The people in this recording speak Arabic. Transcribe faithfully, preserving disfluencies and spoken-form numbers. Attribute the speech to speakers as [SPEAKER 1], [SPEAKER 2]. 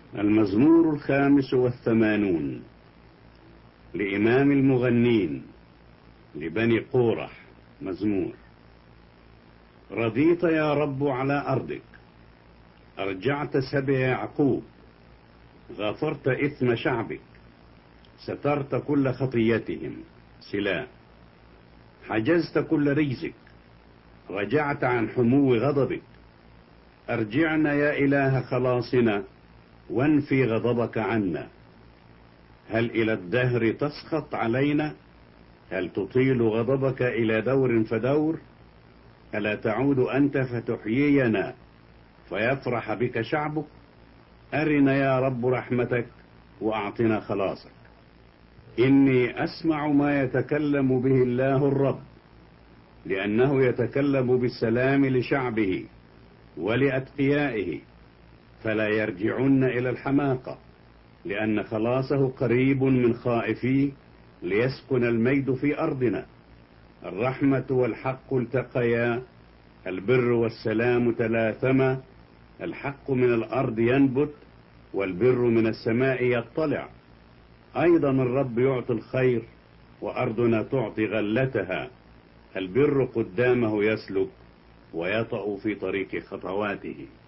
[SPEAKER 1] المزمور الخامس والثمانون لإمام المغنين لبني قورح. مزمور. رضيت يا رب على أرضك، أرجعت سبي يعقوب، غفرت إثم شعبك، سترت كل خطيتهم. سلا. حجزت كل رجزك، رجعت عن حمو غضبك. أرجعنا يا إله خلاصنا، وانفي غضبك عنا. هل إلى الدهر تسخط علينا؟ هل تطيل غضبك إلى دور فدور؟ ألا تعود أنت فتحيينا فيفرح بك شعبك؟ أرنا يا رب رحمتك وأعطنا خلاصك. إني أسمع ما يتكلم به الله الرب، لأنه يتكلم بالسلام لشعبه ولأتقيائه، فلا يرجعن إلى الحماقة، لأن خلاصه قريب من خائفيه، ليسكن المجد في أرضنا. الرحمة والحق التقيا، البر والسلام تلاثما. الحق من الأرض ينبت، والبر من السماء يطلع. أيضا الرب يعطي الخير، وأرضنا تعطي غلتها. البر قدامه يسلك، ويطأ في طريق خطواته.